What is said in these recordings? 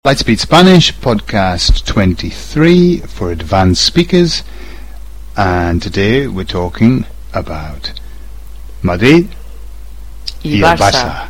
Lightspeed Spanish, podcast 23 for advanced speakers, and today we're talking about Madrid y el Barça.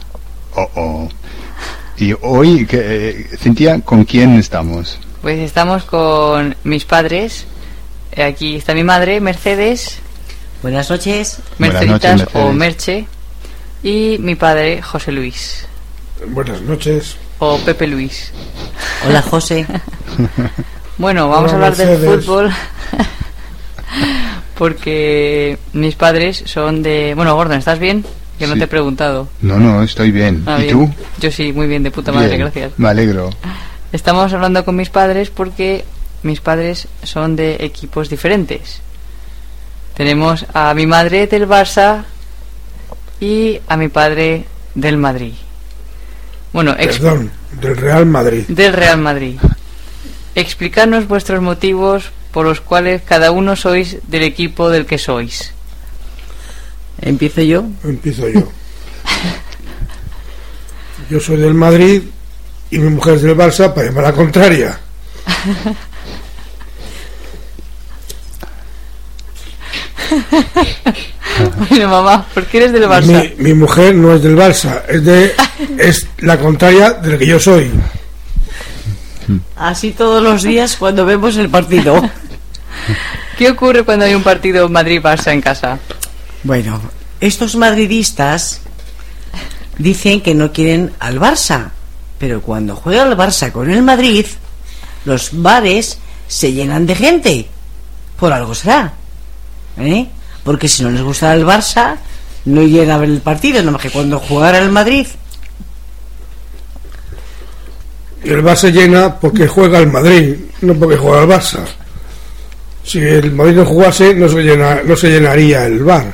Y hoy, Cintia, ¿con quién estamos? Pues estamos con mis padres. Aquí está mi madre, Mercedes. Buenas noches. Merceditas o Merche. Y mi padre, José Luis. Buenas noches. O Pepe Luis. Hola, José. Bueno, vamos a hablar del fútbol. Porque mis padres son de... Bueno, Gordon, ¿estás bien? Que no te he preguntado. No, estoy bien. ¿Y bien. tú? Yo sí, muy bien, de puta madre, bien, gracias. Me alegro. Estamos hablando con mis padres porque mis padres son de equipos diferentes. Tenemos a mi madre del Barça y a mi padre del Madrid. Bueno, perdón, del Real Madrid. Del Real Madrid. Explicarnos vuestros motivos por los cuales cada uno sois del equipo del que sois. ¿Empiezo yo? Empiezo yo. Yo soy del Madrid y mi mujer es del Barça, para llevar la contraria. Bueno, mamá, ¿por qué eres del Barça? Mi mujer no es del Barça, es la contraria de lo que yo soy. Así todos los días cuando vemos el partido. ¿Qué ocurre cuando hay un partido Madrid-Barça en casa? Bueno, estos madridistas dicen que no quieren al Barça, pero cuando juega el Barça con el Madrid, los bares se llenan de gente. Por algo será, ¿eh? Porque si no les gusta el Barça, no irían a ver el partido, nada más que cuando jugara el Madrid. Y el bar se llena porque juega el Madrid, no porque juega el Barça. Si el Madrid no jugase, no se llenaría el bar.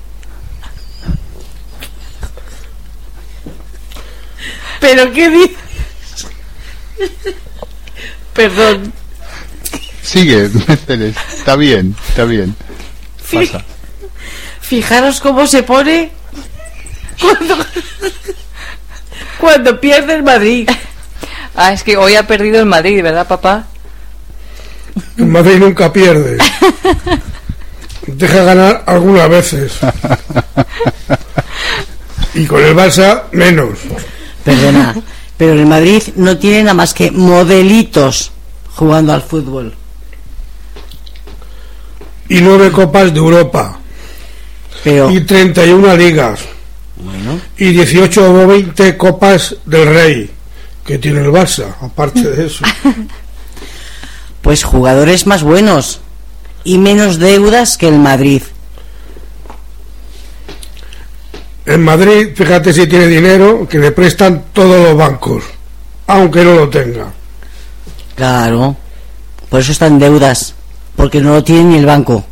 ¿Pero qué dices? Perdón. Sigue, Mercedes. Está bien. Pasa. Fijaros cómo se pone cuando pierde el Madrid. Ah, es que hoy ha perdido el Madrid, ¿verdad, papá? El Madrid nunca pierde. Deja ganar algunas veces. Y con el Barça, menos. Perdona, pero el Madrid no tiene nada más que modelitos jugando al fútbol. Y 9 copas de Europa. Pero... Y 31 ligas. Bueno. Y 18 o 20 copas del Rey, que tiene el Barça, aparte de eso. Pues jugadores más buenos y menos deudas que el Madrid. En Madrid, fíjate si tiene dinero, que le prestan todos los bancos, aunque no lo tenga. Claro, por eso están deudas, porque no lo tiene ni el banco.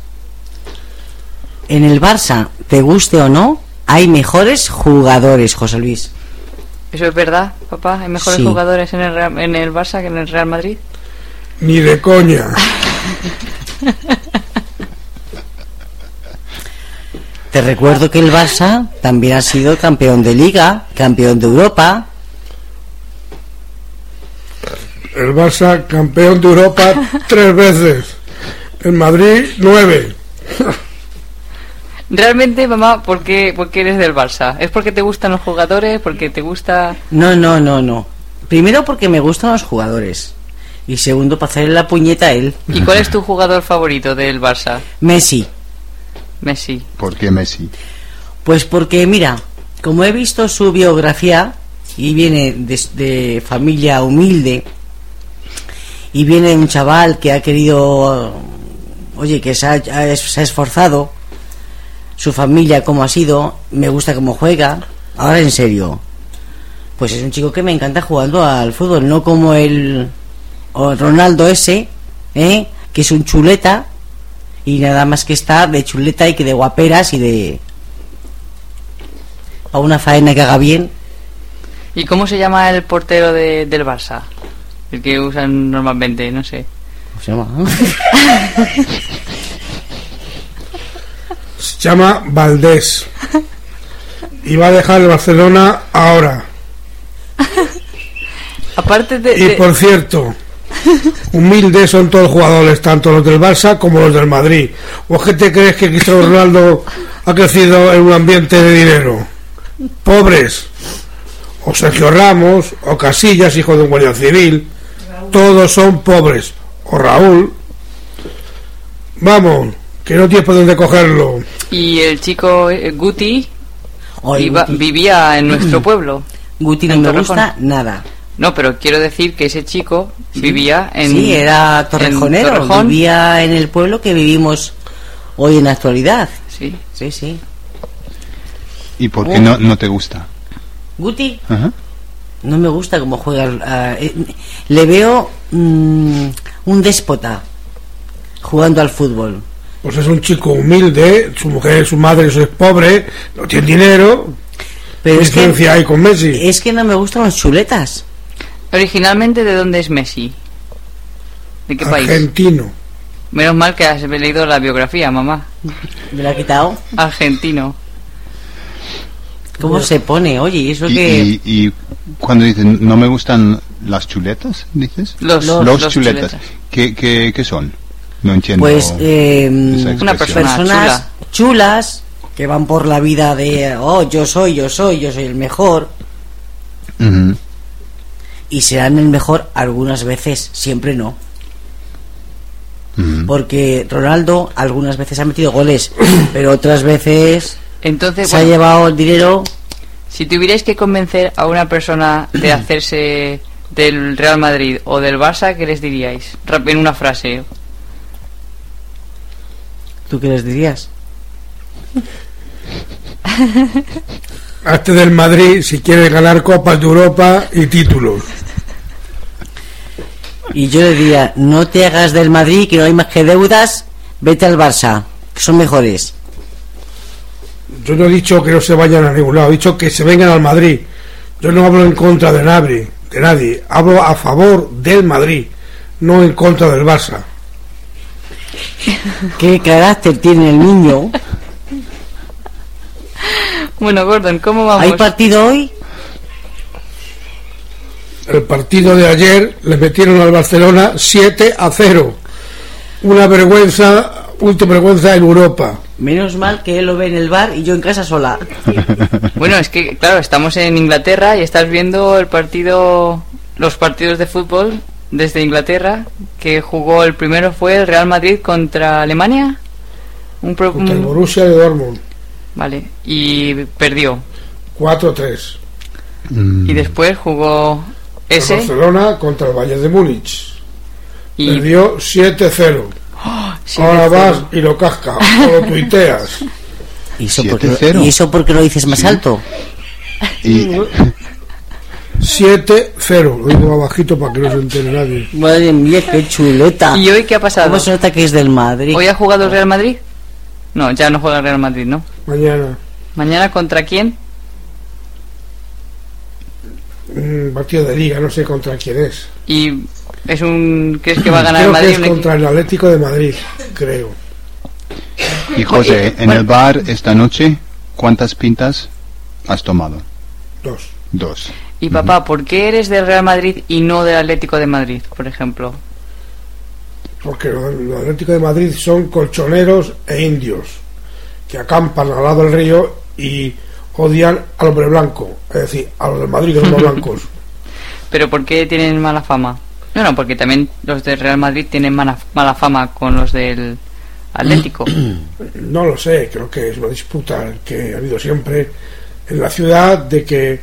En el Barça, te guste o no, hay mejores jugadores, José Luis. ¿Eso es verdad, papá? ¿Hay mejores jugadores en el Barça que en el Real Madrid? Ni de coña. Te recuerdo que el Barça también ha sido campeón de Liga, campeón de Europa. El Barça campeón de Europa 3 veces. El Madrid 9. Realmente, mamá, ¿por qué eres del Barça? ¿Es porque te gustan los jugadores? ¿Porque te gusta...? No. Primero porque me gustan los jugadores. Y segundo, para hacerle la puñeta a él. ¿Y cuál es tu jugador favorito del Barça? Messi. ¿Por qué Messi? Pues porque, mira, como he visto su biografía, y viene de familia humilde, y viene de un chaval que ha querido... Oye, que se ha esforzado, su familia como ha sido, me gusta cómo juega. Ahora en serio, pues es un chico que me encanta jugando al fútbol, no como el Ronaldo ese, que es un chuleta y nada más que está de chuleta y que de guaperas y de a una faena que haga bien. ¿Y cómo se llama el portero del Barça? El que usan normalmente, no sé. ¿Cómo se llama? Se llama Valdés. Y va a dejar el Barcelona ahora. Aparte Y por cierto, humildes son todos los jugadores, tanto los del Barça como los del Madrid. ¿O es que te crees que Cristiano Ronaldo ha crecido en un ambiente de dinero? Pobres. O Sergio Ramos, o Casillas, hijo de un guardia civil. Todos son pobres. O Raúl. Vamos, que no tienes por dónde cogerlo. Y el chico Guti Oye, Guti. vivía en nuestro pueblo. Guti no en me Torrejón. gusta nada. No, pero quiero decir que ese chico vivía en... Sí, era torrejonero, en Torrejón. vivía en el pueblo que vivimos hoy en la actualidad. Sí. Sí, sí. ¿Y por qué no te gusta? Guti, Ajá. no me gusta cómo juega. Le veo un déspota jugando al fútbol. Pues es un chico humilde, su mujer, su madre es pobre, no tiene dinero. Pero ¿Qué es que, diferencia hay con Messi? es que no me gustan las chuletas. Originalmente, ¿de dónde es Messi? ¿De qué país? Argentino. Menos mal que has leído la biografía, mamá. Me la ha quitado. Argentino. ¿Cómo se pone? Oye, ¿y eso que Y cuando dicen no me gustan las chuletas, dices? Los chuletas. ¿Qué son? No entiendo. Pues esa una expresión. personas chulas que van por la vida de yo soy el mejor, Ujú. y serán el mejor algunas veces, siempre no. Ujú. Porque Ronaldo algunas veces ha metido goles, pero otras veces Entonces, se ha bueno, llevado el dinero. si tuvierais que convencer a una persona de hacerse del Real Madrid o del Barça, ¿qué les diríais? En una frase. ¿Tú qué les dirías? Hazte del Madrid si quieres ganar Copas de Europa y títulos. Y yo le diría, no te hagas del Madrid, que no hay más que deudas, vete al Barça, que son mejores. Yo no he dicho que no se vayan a ningún lado, he dicho que se vengan al Madrid. Yo no hablo en contra de nadie, hablo a favor del Madrid, no en contra del Barça. ¿Qué carácter tiene el niño? Bueno, Gordon, ¿cómo vamos? ¿Hay partido hoy? El partido de ayer le metieron al Barcelona 7-0. Una vergüenza, última vergüenza en Europa. Menos mal que él lo ve en el bar y yo en casa sola. Bueno, es que, claro, estamos en Inglaterra y estás viendo los partidos de fútbol desde Inglaterra, que jugó, el primero fue el Real Madrid contra Alemania. Contra el Borussia de Dortmund. Vale, y perdió. 4-3. Y después jugó El ese Barcelona contra el Bayern de Múnich. y Perdió 7-0. sí, Ahora de vas cero. y lo casca, o lo tuiteas. ¿Y eso 7-0. ¿Y eso por qué lo dices más Sí. alto? Y 7-0. Lo digo más bajito para que no se entere nadie. Madre mía, qué chuleta. ¿Y hoy qué ha pasado? ¿Cómo se nota que es del Madrid? ¿Hoy ha jugado el Real Madrid? No, ya no juega el Real Madrid, ¿no? Mañana. ¿Mañana contra quién? Un partido de liga, no sé contra quién es. ¿Y crees que va a ganar Creo el Madrid? que es contra el Atlético de Madrid, creo. José, en el bar esta noche, ¿cuántas pintas has tomado? 2. 2. Y papá, ¿por qué eres del Real Madrid y no del Atlético de Madrid, por ejemplo? Porque los Atlético de Madrid son colchoneros e indios que acampan al lado del río y odian al hombre blanco, es decir, a los del Madrid que son los blancos. ¿Pero por qué tienen mala fama? No, porque también los del Real Madrid tienen mala fama con los del Atlético. No lo sé, creo que es una disputa que ha habido siempre en la ciudad de que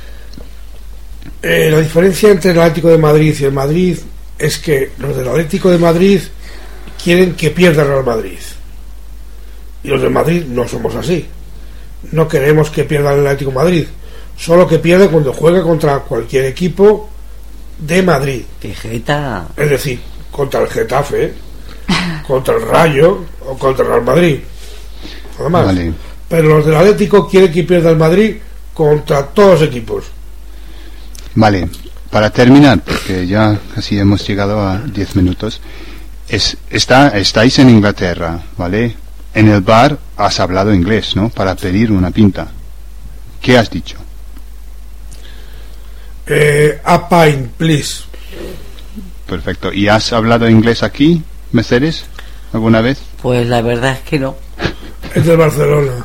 la diferencia entre el Atlético de Madrid y el Madrid es que los del Atlético de Madrid quieren que pierda el Real Madrid y los del Madrid no somos así, no queremos que pierda el Atlético de Madrid, solo que pierde cuando juega contra cualquier equipo de Madrid, ¡Qué jeta! es decir, contra el Getafe, contra el Rayo o contra el Real Madrid, nada más. Vale. Pero los del Atlético quieren que pierda el Madrid contra todos los equipos. Vale, para terminar, porque ya casi hemos llegado a 10 minutos. Estáis en Inglaterra, ¿vale? En el bar has hablado inglés, ¿no? Para pedir una pinta. ¿Qué has dicho? A pint, please. Perfecto. ¿Y has hablado inglés aquí, Mercedes, alguna vez? Pues la verdad es que no. Es de Barcelona.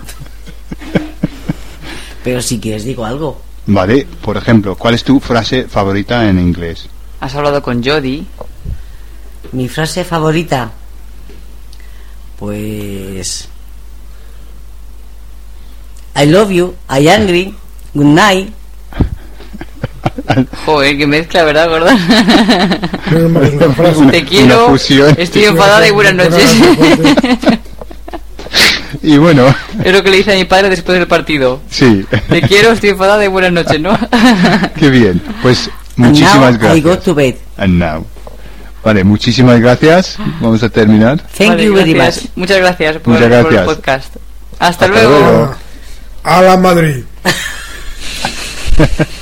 Pero si quieres digo algo. Vale, por ejemplo, ¿cuál es tu frase favorita en inglés? ¿Has hablado con Jody? Mi frase favorita, pues I love you, I angry, good night. Joder, qué mezcla, ¿verdad, gorda? No es más que una frase. Te quiero, Una fusión. estoy enfadada y buenas noches. Y bueno, Es lo que le dice a mi padre después del partido. sí. Te quiero, estoy enfadada y buenas noches, ¿no? Qué bien. Pues And muchísimas now I go gracias. to bed. And now. Vale, muchísimas gracias. Vamos a terminar. Thank Vale, you very gracias. much. Muchas gracias por, Muchas por el gracias. podcast. Hasta Hasta luego. luego. A la Madrid.